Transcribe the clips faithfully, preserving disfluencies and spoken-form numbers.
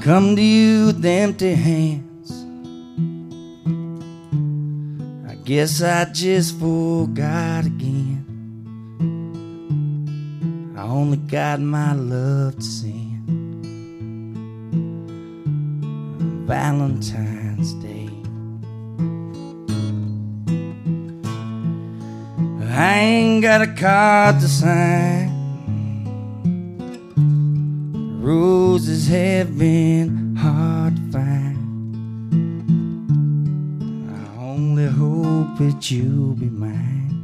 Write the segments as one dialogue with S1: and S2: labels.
S1: come to you with empty hands. I guess I just forgot again. I only got my love to send. Valentine's Day. I ain't got a card to sign. Roses have been hard to find. I only hope that you'll be mine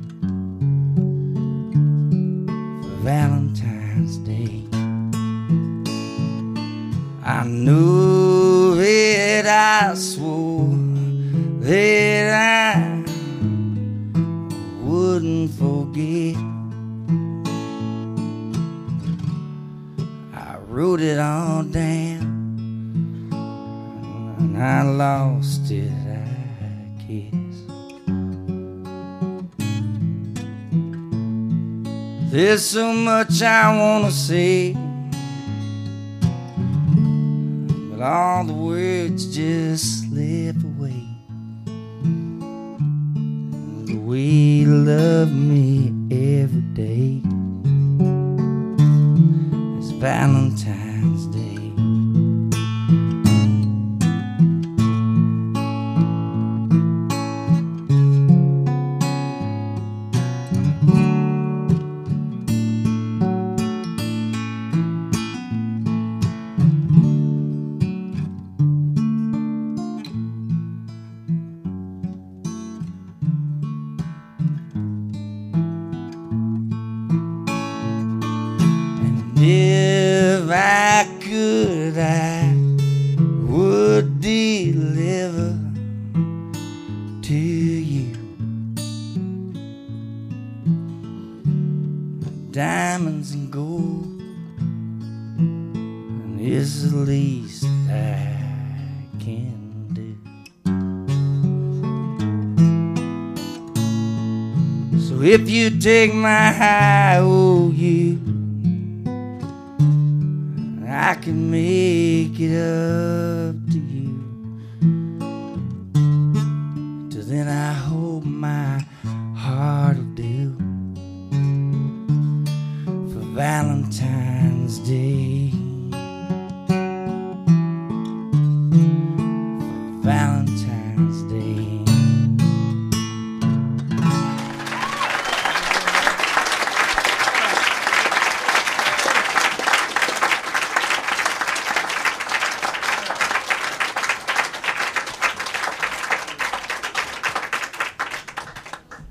S1: for Valentine's Day. I knew that I swore that I wouldn't forget. I wrote it all down and I lost it, I guess. There's so much I wanna say, but all the words just slip away. The way you love me every day. It's Valentine's Day. If I could, I would deliver to you diamonds and gold, and it's the least I can do. So if you take my I O U, I can make it up to you. Till then I hope my heart will do for Valentine's Day.